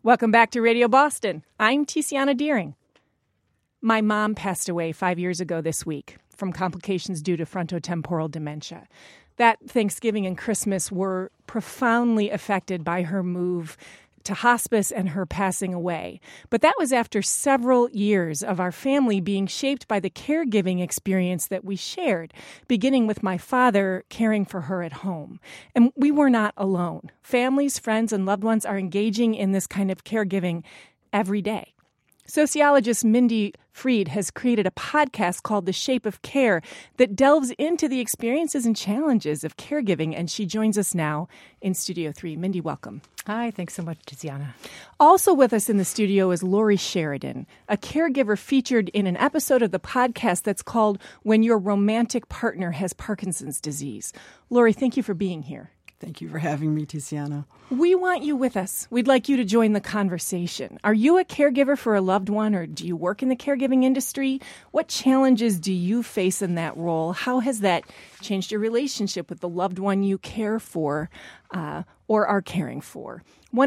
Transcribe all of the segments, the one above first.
Welcome back to Radio Boston. I'm Tiziana Deering. My mom passed away 5 years ago this week from complications due to frontotemporal dementia. That Thanksgiving and Christmas were profoundly affected by her move to hospice and her passing away. But that was after several years of our family being shaped by the caregiving experience that we shared, beginning with my father caring for her at home. And we were not alone. Families, friends, and loved ones are engaging in this kind of caregiving every day. Sociologist Mindy Freed has created a podcast called The Shape of Care that delves into the experiences and challenges of caregiving, and she joins us now in Studio 3. Mindy, welcome. Hi, thanks so much, Tiziana. Also with us in the studio is Lori Sheridan, a caregiver featured in an episode of the podcast that's called When Your Romantic Partner Has Parkinson's Disease. Lori, thank you for being here. Thank you for having me, Tiziana. We want you with us. We'd like you to join the conversation. Are you a caregiver for a loved one, or do you work in the caregiving industry? What challenges do you face in that role? How has that changed your relationship with the loved one you care for or are caring for?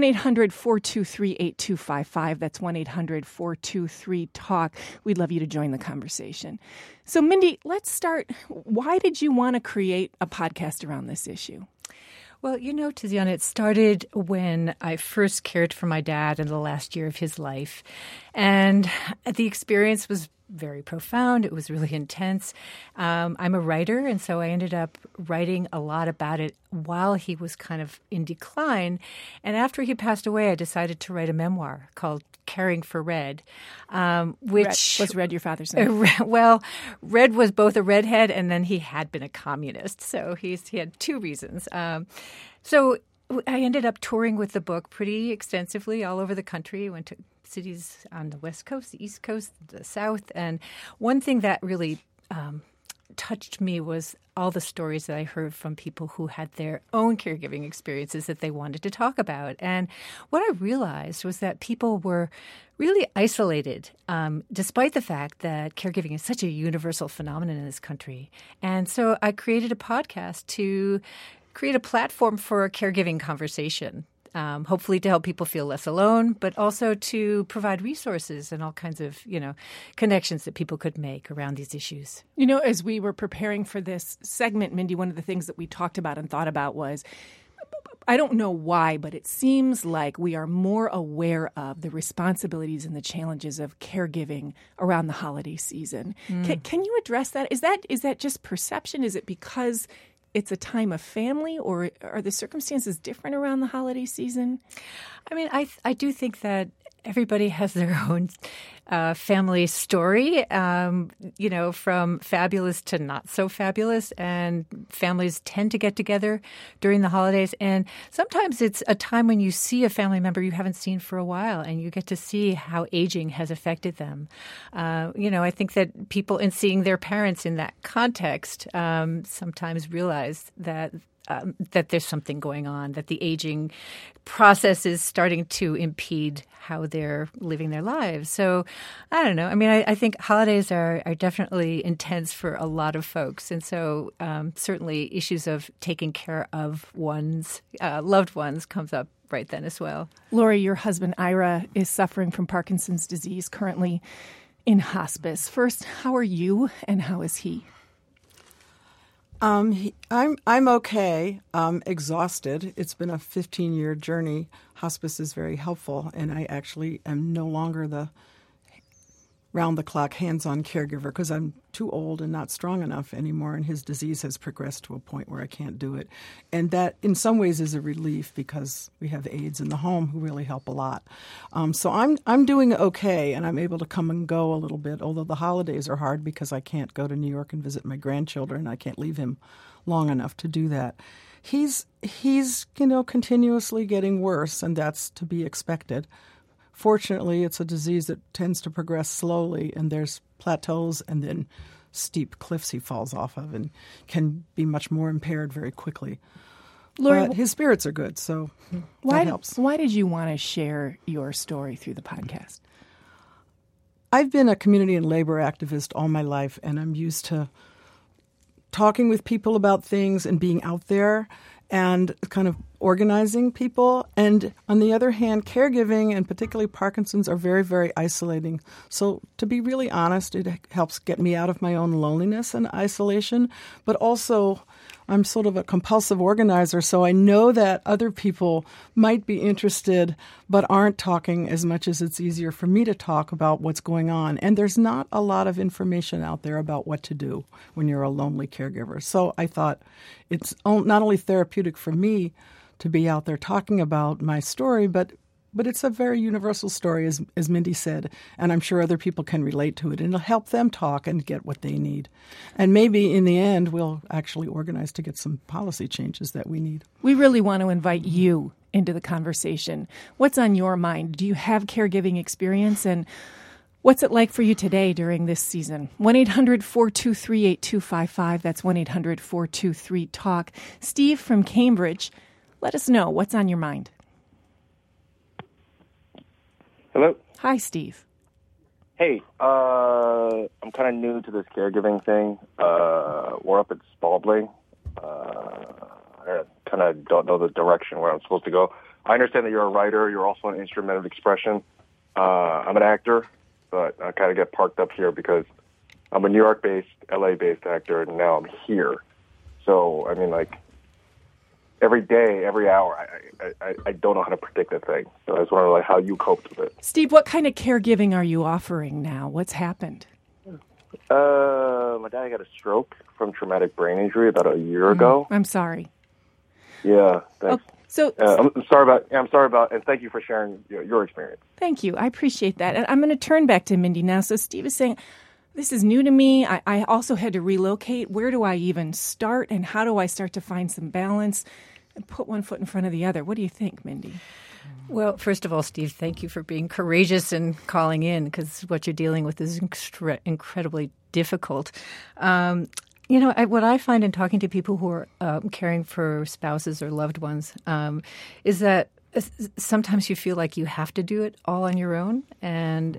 1-800-423-8255. That's 1-800-423-TALK. We'd love you to join the conversation. So, Mindy, let's start. Why did you want to create a podcast around this issue? Well, you know, Tiziana, it started when I first cared for my dad in the last year of his life. And the experience was very profound. It was really intense. I'm a writer, and so I ended up writing a lot about it while he was kind of in decline. And after he passed away, I decided to write a memoir called Caring for Red, which was Red your father's name? Well, Red was both a redhead and then he had been a communist. So he had two reasons. So I ended up touring with the book pretty extensively all over the country. Went to cities on the West Coast, the East Coast, the South. And one thing that really touched me was all the stories that I heard from people who had their own caregiving experiences that they wanted to talk about. And what I realized was that people were really isolated, despite the fact that caregiving is such a universal phenomenon in this country. And so I created a podcast to create a platform for a caregiving conversation. Hopefully to help people feel less alone, but also to provide resources and all kinds of, connections that people could make around these issues. As we were preparing for this segment, Mindy, one of the things that we talked about and thought about was, I don't know why, but it seems like we are more aware of the responsibilities and the challenges of caregiving around the holiday season. Can you address that? Is that just perception? Is it because it's a time of family, or are the circumstances different around the holiday season? I mean, I do think that everybody has their own family story, from fabulous to not so fabulous. And families tend to get together during the holidays. And sometimes it's a time when you see a family member you haven't seen for a while, and you get to see how aging has affected them. I think that people, in seeing their parents in that context, sometimes realize that there's something going on, that the aging process is starting to impede how they're living their lives. So I don't know. I mean, I think holidays are definitely intense for a lot of folks. And so certainly issues of taking care of one's loved ones comes up right then as well. Lori, your husband, Ira, is suffering from Parkinson's disease, currently in hospice. First, how are you and how is he? I'm okay. I'm exhausted. It's been a 15-year journey. Hospice is very helpful, and I actually am no longer the round-the-clock hands-on caregiver because I'm too old and not strong enough anymore, and his disease has progressed to a point where I can't do it. And that, in some ways, is a relief because we have aides in the home who really help a lot. So I'm doing okay, and I'm able to come and go a little bit, although the holidays are hard because I can't go to New York and visit my grandchildren. I can't leave him long enough to do that. He's continuously getting worse, and that's to be expected. Fortunately, it's a disease that tends to progress slowly, and there's plateaus and then steep cliffs he falls off of and can be much more impaired very quickly. Lori, but his spirits are good, so that helps. Why did you want to share your story through the podcast? I've been a community and labor activist all my life, and I'm used to talking with people about things and being out there and kind of organizing people. And on the other hand, caregiving and particularly Parkinson's are very, very isolating. So to be really honest, it helps get me out of my own loneliness and isolation. But also, I'm sort of a compulsive organizer, so I know that other people might be interested but aren't talking as much as it's easier for me to talk about what's going on. And there's not a lot of information out there about what to do when you're a lonely caregiver. So I thought it's not only therapeutic for me to be out there talking about my story, but it's a very universal story, as Mindy said, and I'm sure other people can relate to it, and it'll help them talk and get what they need. And maybe in the end, we'll actually organize to get some policy changes that we need. We really want to invite you into the conversation. What's on your mind? Do you have caregiving experience, and what's it like for you today during this season? 1-800-423-8255. That's 1-800-423-TALK. Steve from Cambridge, let us know what's on your mind. Hello? Hi, Steve. Hey, I'm kind of new to this caregiving thing. We're up at Spalding. I kind of don't know the direction where I'm supposed to go. I understand that you're a writer. You're also an instrument of expression. I'm an actor, but I kind of get parked up here because I'm a New York-based, LA-based actor, and now I'm here. So, I mean, like, every day, every hour, I don't know how to predict a thing. So I just wonder how you coped with it. Steve, what kind of caregiving are you offering now? What's happened? My dad got a stroke from traumatic brain injury about a year ago. I'm sorry. Yeah, thanks. I'm sorry about, and thank you for sharing your experience. Thank you. I appreciate that. And I'm going to turn back to Mindy now. So Steve is saying, this is new to me. I also had to relocate. Where do I even start, and how do I start to find some balance and put one foot in front of the other? What do you think, Mindy? Well, first of all, Steve, thank you for being courageous and calling in, because what you're dealing with is incredibly difficult. What I find in talking to people who are caring for spouses or loved ones is that sometimes you feel like you have to do it all on your own. And,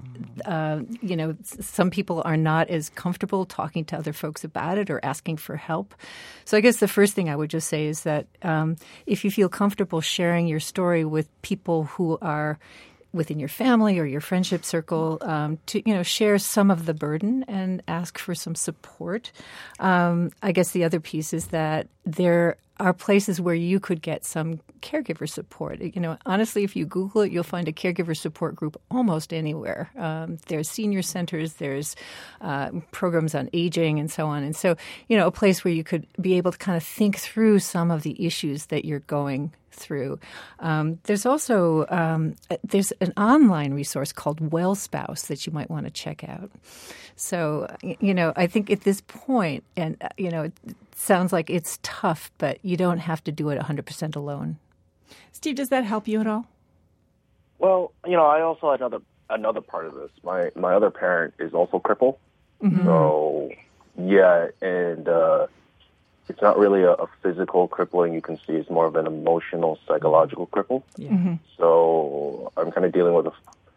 some people are not as comfortable talking to other folks about it or asking for help. So I guess the first thing I would just say is that if you feel comfortable sharing your story with people who are within your family or your friendship circle, to share some of the burden and ask for some support. I guess the other piece is that there are places where you could get some caregiver support. Honestly, if you Google it, you'll find a caregiver support group almost anywhere. There's senior centers, there's programs on aging and so on. And so, a place where you could be able to kind of think through some of the issues that you're going through. There's also there's an online resource called WellSpouse that you might want to check out. So, I think at this point, and, it sounds like it's tough, but you don't have to do it 100% alone. Steve, does that help you at all? Well, I also had another part of this. My other parent is also crippled. Mm-hmm. So, yeah, and it's not really a physical crippling you can see. It's more of an emotional, psychological cripple. Yeah. Mm-hmm. So I'm kind of dealing with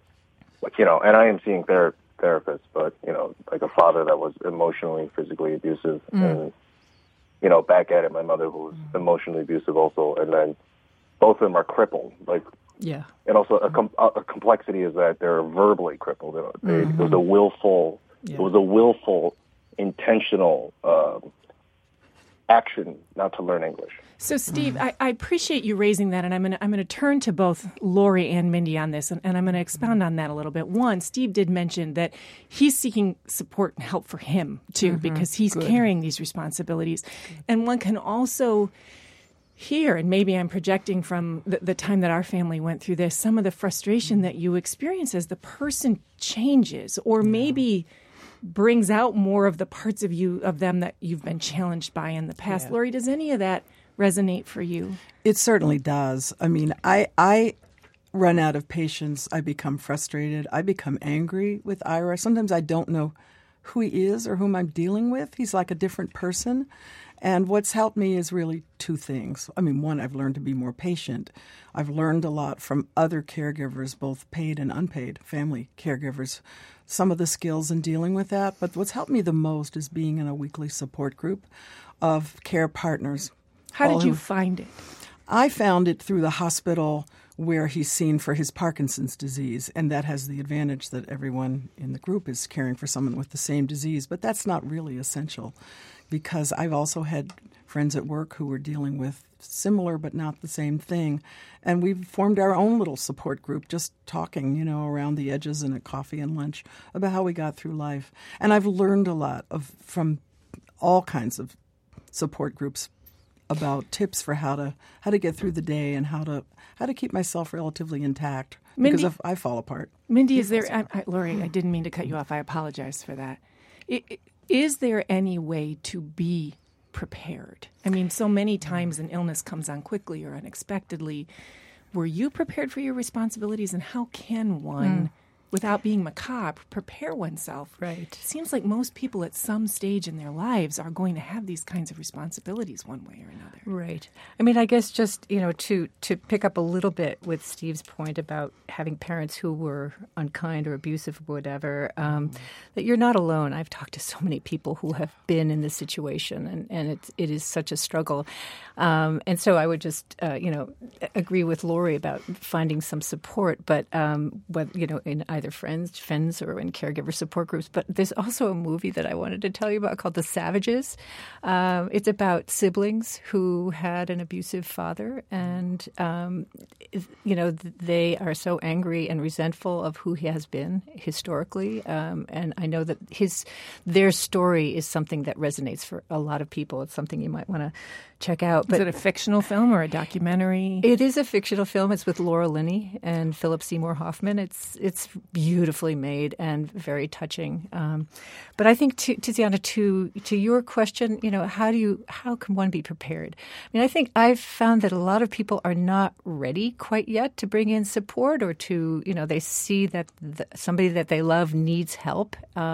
and I am seeing therapists, but, like a father that was emotionally, physically abusive. And, back at it, my mother who was emotionally abusive also. And then both of them are crippled. Yeah. And also a complexity is that they're verbally crippled. It was a willful, intentional action not to learn English. So, Steve, I appreciate you raising that, and I'm going to turn to both Lori and Mindy on this, and I'm going to expound on that a little bit. One, Steve did mention that he's seeking support and help for him, too, because he's carrying these responsibilities. And one can also hear, and maybe I'm projecting from the time that our family went through this, some of the frustration that you experience as the person changes, or maybe brings out more of the parts of them that you've been challenged by in the past. Yeah. Lori, does any of that resonate for you? It certainly does. I mean, I run out of patience. I become frustrated. I become angry with Ira. Sometimes I don't know who he is or whom I'm dealing with. He's like a different person. And what's helped me is really two things. I mean, one, I've learned to be more patient. I've learned a lot from other caregivers, both paid and unpaid family caregivers, some of the skills in dealing with that. But what's helped me the most is being in a weekly support group of care partners. How did you find it? I found it through the hospital where he's seen for his Parkinson's disease, and that has the advantage that everyone in the group is caring for someone with the same disease. But that's not really essential, because I've also had friends at work who were dealing with similar but not the same thing. And we've formed our own little support group, just talking, around the edges and at coffee and lunch about how we got through life. And I've learned a lot from all kinds of support groups about tips for how to get through the day and how to keep myself relatively intact, because if I fall apart. Mindy, is there, Lori, I didn't mean to cut you off. I apologize for that. Is there any way to be prepared? I mean, so many times an illness comes on quickly or unexpectedly. Were you prepared for your responsibilities, and how can one, without being macabre, prepare oneself? Right. It seems like most people at some stage in their lives are going to have these kinds of responsibilities one way or another. Right. I mean, I guess just, to pick up a little bit with Steve's point about having parents who were unkind or abusive or whatever, that you're not alone. I've talked to so many people who have been in this situation, and it is such a struggle. And so I would just, agree with Lori about finding some support, but, in either friends or in caregiver support groups. But there's also a movie that I wanted to tell you about called The Savages. It's about siblings who had an abusive father, and they are so angry and resentful of who he has been historically. And I know that their story is something that resonates for a lot of people. It's something you might want to check out. Is it a fictional film or a documentary? It is a fictional film. It's with Laura Linney and Philip Seymour Hoffman. It's beautifully made and very touching. But I think, Tiziana, to your question, how can one be prepared? I mean, I think I've found that a lot of people are not ready quite yet to bring in support, or to, they see that somebody that they love needs help,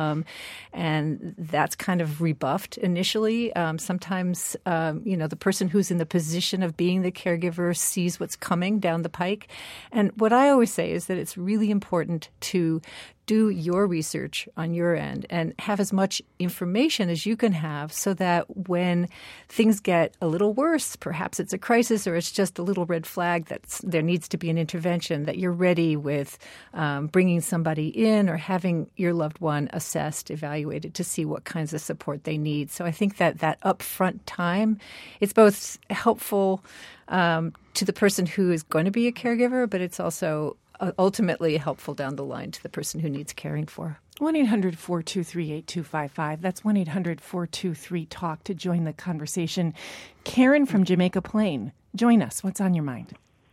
and that's kind of rebuffed initially. Sometimes, the person who's in the position of being the caregiver sees what's coming down the pike. And what I always say is that it's really important to do your research on your end and have as much information as you can have, so that when things get a little worse, perhaps it's a crisis or it's just a little red flag that there needs to be an intervention, that you're ready with bringing somebody in or having your loved one assessed, evaluated to see what kinds of support they need. So I think that upfront time, it's both helpful to the person who is going to be a caregiver, but it's also ultimately helpful down the line to the person who needs caring for. 1-800-423-8255. That's 1-800-423-TALK to join the conversation. Karen from Jamaica Plain, join us. What's on your mind?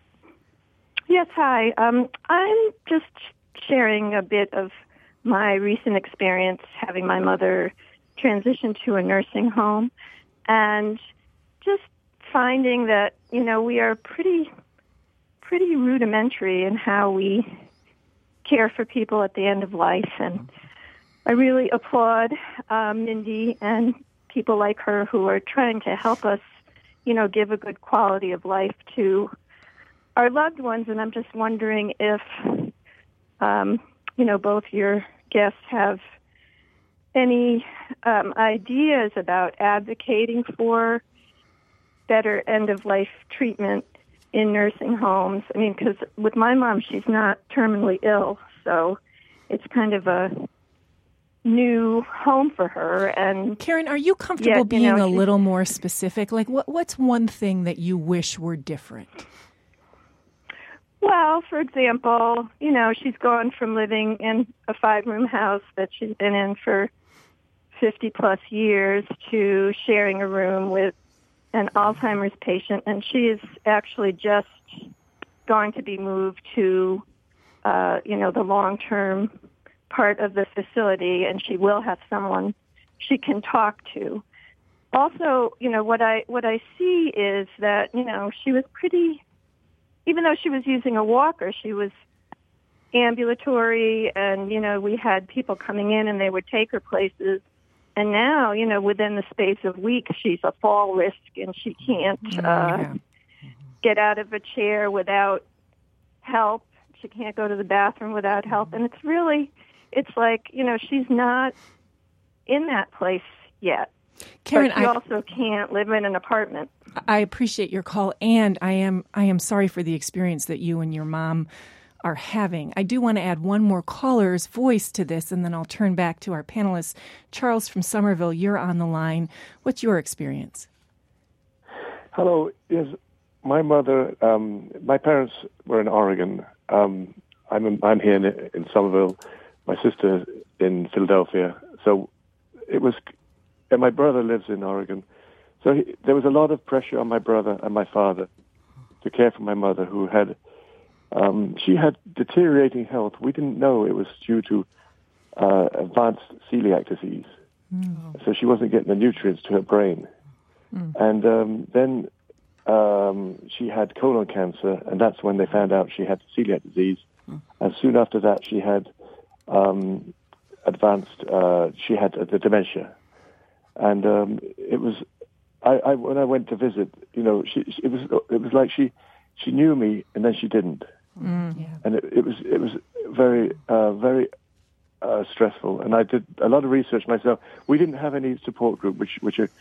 Yes, hi. I'm just sharing a bit of my recent experience having my mother transition to a nursing home, and just finding that, we are pretty rudimentary in how we care for people at the end of life. And I really applaud Mindy and people like her who are trying to help us, give a good quality of life to our loved ones. And I'm just wondering if, both your guests have any ideas about advocating for better end-of-life treatment in nursing homes. I mean, because with my mom, she's not terminally ill, so it's kind of a new home for her. And Karen, are you comfortable being a little more specific? Like, what's one thing that you wish were different? Well, for example, she's gone from living in a 5-room house that she's been in for 50-plus years to sharing a room with an Alzheimer's patient, and she is actually just going to be moved to, the long-term part of the facility, and she will have someone she can talk to. Also, what I see is that, she was pretty, even though she was using a walker, she was ambulatory, and, we had people coming in and they would take her places. And now, within the space of weeks, she's a fall risk, and she can't get out of a chair without help. She can't go to the bathroom without help. And it's like, she's not in that place yet. Karen, but she also can't live in an apartment. I appreciate your call, and I am sorry for the experience that you and your mom are having. I do want to add one more caller's voice to this, and then I'll turn back to our panelists. Charles from Somerville, you're on the line. What's your experience? Hello. Yes, my mother. My parents were in Oregon. I'm here in Somerville. My sister in Philadelphia. So it was, and my brother lives in Oregon. So there was a lot of pressure on my brother and my father to care for my mother, who had. She had deteriorating health. We didn't know it was due to advanced celiac disease. So she wasn't getting the nutrients to her brain. And then she had colon cancer, and that's when they found out she had celiac disease. And soon after that, she had she had the dementia. And it was, when I went to visit, it was like she knew me and then she didn't. And it was very, very stressful. And I did a lot of research myself. We didn't have any support group, which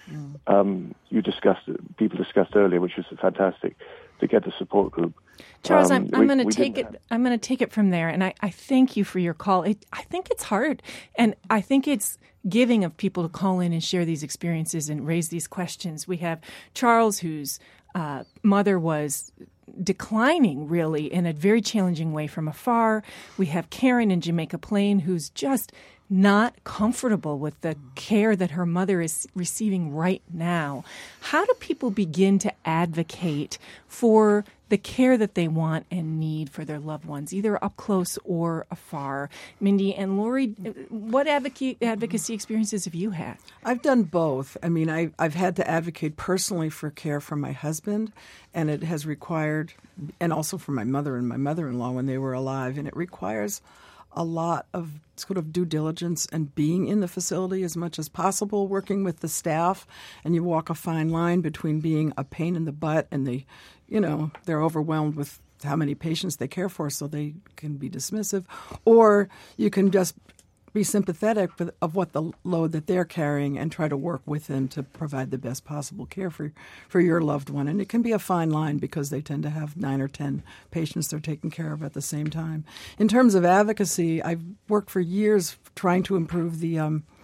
people discussed earlier, which was fantastic to get the support group. Charles, I'm going to take it from there, and I thank you for your call. I think it's hard, and I think it's giving of people to call in and share these experiences and raise these questions. We have Charles, whose mother was declining really in a very challenging way from afar. We have Karen in Jamaica Plain, who's just not comfortable with the care that her mother is receiving right now. How do people begin to advocate for the care that they want and need for their loved ones, either up close or afar? Mindy and Lori, what advocacy experiences have you had? I've done both. I mean, I've had to advocate personally for care for my husband, and it has required, and also for my mother and my mother-in-law when they were alive, and it requires a lot of sort of due diligence and being in the facility as much as possible, working with the staff, and you walk a fine line between being a pain in the butt and they're overwhelmed with how many patients they care for, so they can be dismissive, or you can just be sympathetic of what the load that they're carrying and try to work with them to provide the best possible care for your loved one. And it can be a fine line because they tend to have 9 or 10 patients they're taking care of at the same time. In terms of advocacy, I've worked for years trying to improve the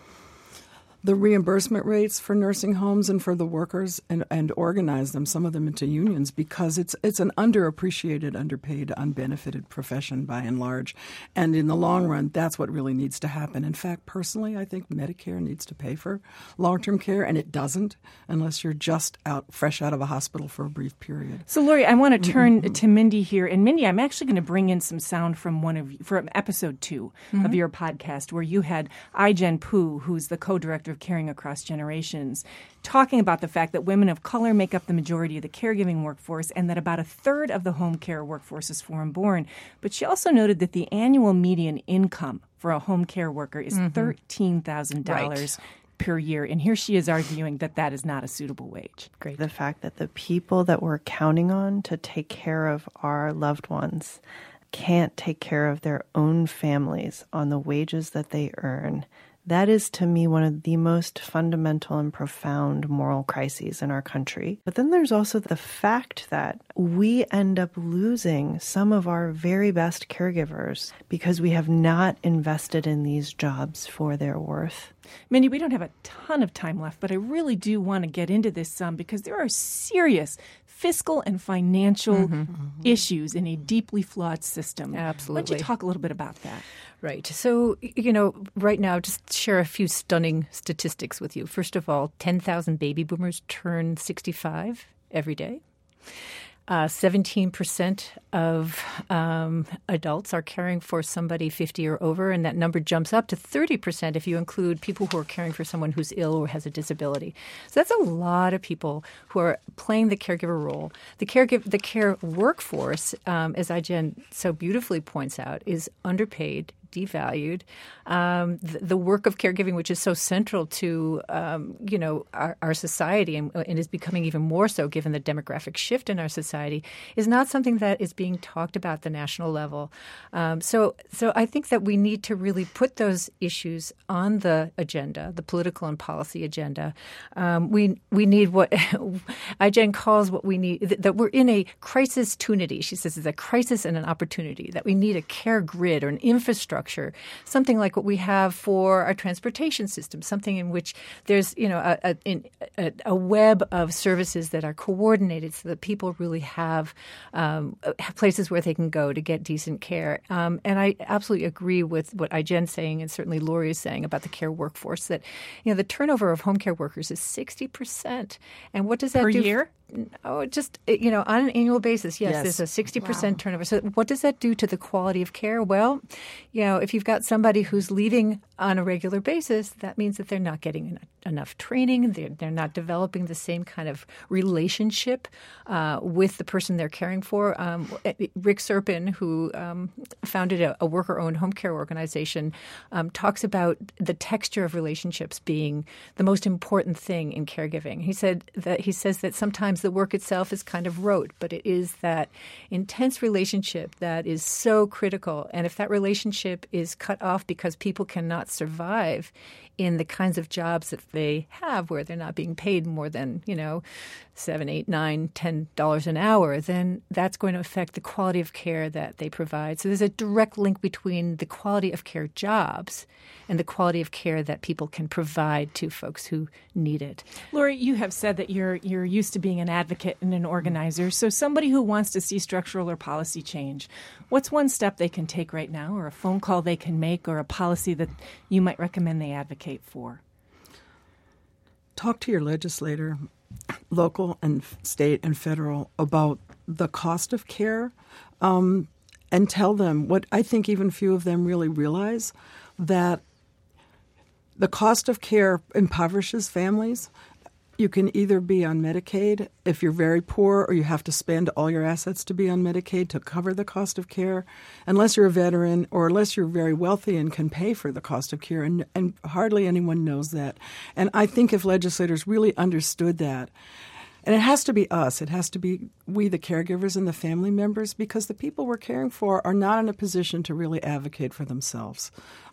reimbursement rates for nursing homes and for the workers and organize them, some of them into unions, because it's an underappreciated, underpaid, unbenefited profession by and large. And in the long run, that's what really needs to happen. In fact, personally, I think Medicare needs to pay for long-term care, and it doesn't unless you're just fresh out of a hospital for a brief period. So, Lori, I want to turn to Mindy here. And Mindy, I'm actually going to bring in some sound from from episode 2 of your podcast, where you had Ai-jen Poo, who's the co-director of Caring Across Generations, talking about the fact that women of color make up the majority of the caregiving workforce and that about a third of the home care workforce is foreign-born. But she also noted that the annual median income for a home care worker is $13,000 per year. And here she is arguing that that is not a suitable wage. Great. The fact that the people that we're counting on to take care of our loved ones can't take care of their own families on the wages that they earn. That is, to me, one of the most fundamental and profound moral crises in our country. But then there's also the fact that we end up losing some of our very best caregivers because we have not invested in these jobs for their worth. Mindy, we don't have a ton of time left, but I really do want to get into this some because there are serious fiscal and financial issues in a deeply flawed system. Absolutely. Why don't you talk a little bit about that? Right. So, right now, just share a few stunning statistics with you. First of all, 10,000 baby boomers turn 65 every day. 17% of adults are caring for somebody 50 or over, and that number jumps up to 30% if you include people who are caring for someone who's ill or has a disability. So that's a lot of people who are playing the caregiver role. The care workforce, as Ai-jen so beautifully points out, is underpaid, devalued. The work of caregiving, which is so central to our society and is becoming even more so given the demographic shift in our society, is not something that is being talked about at the national level. So I think that we need to really put those issues on the agenda, the political and policy agenda. We need what IJEN calls what we need, that we're in a crisis tunity. She says it's a crisis and an opportunity, that we need a care grid or an infrastructure, something like what we have for our transportation system, something in which there's a web of services that are coordinated so that people really have places where they can go to get decent care. And I absolutely agree with what IJEN's saying, and certainly Lori is saying about the care workforce, that the turnover of home care workers is 60%. And what does that do? Per year? Oh, just, on an annual basis, yes. There's a 60% turnover. So what does that do to the quality of care? Well, if you've got somebody who's leaving on a regular basis, that means that they're not getting enough training. They're not developing the same kind of relationship with the person they're caring for. Rick Serpin, who founded a worker-owned home care organization, talks about the texture of relationships being the most important thing in caregiving. He says that sometimes the work itself is kind of rote, but it is that intense relationship that is so critical. And if that relationship is cut off because people cannot survive in the kinds of jobs that they have where they're not being paid more than, $7, $8, $9, $10 an hour, then that's going to affect the quality of care that they provide. So there's a direct link between the quality of care jobs and the quality of care that people can provide to folks who need it. Lori, you have said that you're used to being an advocate and an organizer. So somebody who wants to see structural or policy change, what's one step they can take right now, or a phone call they can make, or a policy that you might recommend they advocate for? Talk to your legislator, local and state and federal, about the cost of care, and tell them what I think even few of them really realize, that the cost of care impoverishes families. You can either be on Medicaid if you're very poor, or you have to spend all your assets to be on Medicaid to cover the cost of care, unless you're a veteran or unless you're very wealthy and can pay for the cost of care. And hardly anyone knows that. And I think if legislators really understood that, and it has to be us, it has to be we, the caregivers and the family members, because the people we're caring for are not in a position to really advocate for themselves.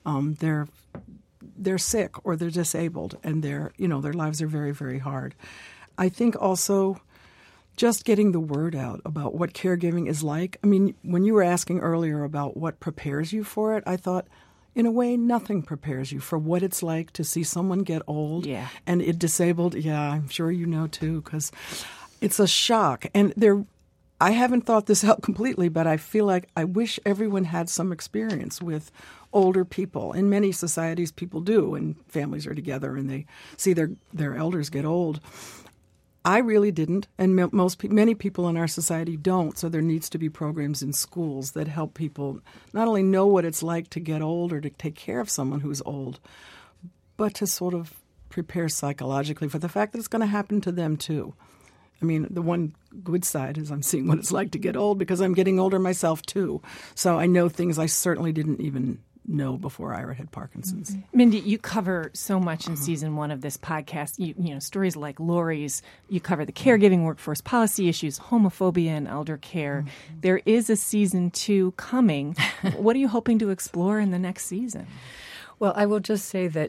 They're sick or they're disabled, and their lives are very, very hard. I think also just getting the word out about what caregiving is like. I mean, when you were asking earlier about what prepares you for it, I thought, in a way, nothing prepares you for what it's like to see someone get old and disabled. Yeah, I'm sure you know too, because it's a shock. And I haven't thought this out completely, but I feel like I wish everyone had some experience with older people. In many societies, people do, and families are together and they see their elders get old. I really didn't, and many people in our society don't. So there needs to be programs in schools that help people not only know what it's like to get old or to take care of someone who's old, but to sort of prepare psychologically for the fact that it's going to happen to them too. I mean, the one good side is I'm seeing what it's like to get old because I'm getting older myself too. So I know things I certainly didn't even know before Ira had Parkinson's. Mm-hmm. Mindy, you cover so much in season 1 of this podcast. You stories like Lori's. You cover the caregiving workforce policy issues, homophobia in elder care. Mm-hmm. There is a season 2 coming. What are you hoping to explore in the next season? Well, I will just say that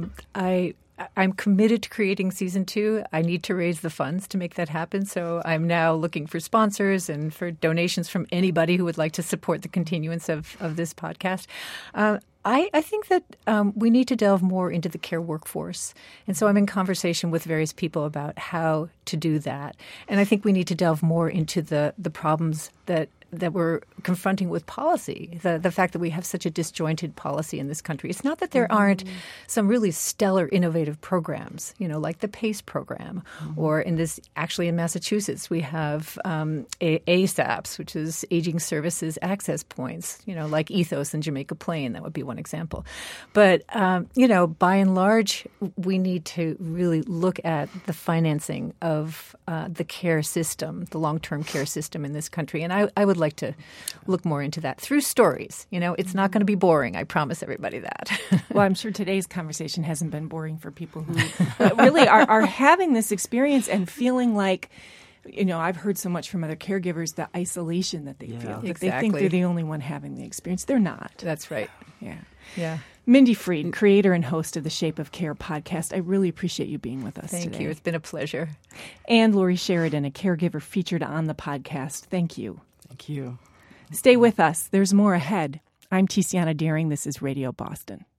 I'm committed to creating season 2. I need to raise the funds to make that happen. So I'm now looking for sponsors and for donations from anybody who would like to support the continuance of this podcast. I think that we need to delve more into the care workforce. And so I'm in conversation with various people about how to do that. And I think we need to delve more into the problems that we're confronting with policy, the fact that we have such a disjointed policy in this country. It's not that there aren't some really stellar innovative programs, like the PACE program, or in Massachusetts, we have ASAPs, which is Aging Services Access Points, like Ethos in Jamaica Plain. That would be one example. But, by and large, we need to really look at the financing of the care system, the long-term care system in this country. And I would would like to look more into that through stories. It's not going to be boring. I promise everybody that. Well, I'm sure today's conversation hasn't been boring for people who really are having this experience and feeling like, I've heard so much from other caregivers, the isolation that they feel. That they think they're the only one having the experience. They're not. That's right. Yeah. Mindy Freed, creator and host of the Shape of Care podcast. I really appreciate you being with us today. Thank you. It's been a pleasure. And Lori Sheridan, a caregiver featured on the podcast. Thank you. Thank you. Stay with us. There's more ahead. I'm Tiziana Dearing. This is Radio Boston.